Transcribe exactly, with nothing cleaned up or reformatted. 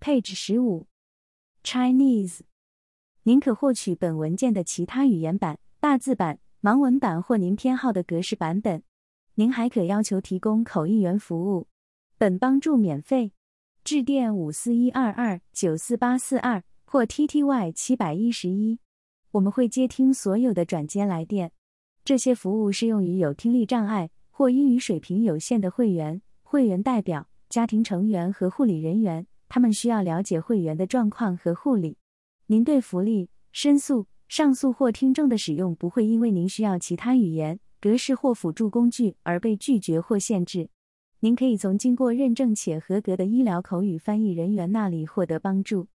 Page 十五 Chinese。 您可获取本文件的其他语言版、大字版、盲文版或您偏好的格式版本。您还可要求提供口译员服务。本帮助免费，致电五四一二二九四八四二或 T T Y 七一一，我们会接听所有的转接来电。这些服务适用于有听力障碍或英语水平有限的会员、会员代表、家庭成员和护理人员，他们需要了解会员的状况和护理。您对福利、申诉、上诉或听证的使用不会因为您需要其他语言、格式或辅助工具而被拒绝或限制。您可以从经过认证且合格的医疗口语翻译人员那里获得帮助。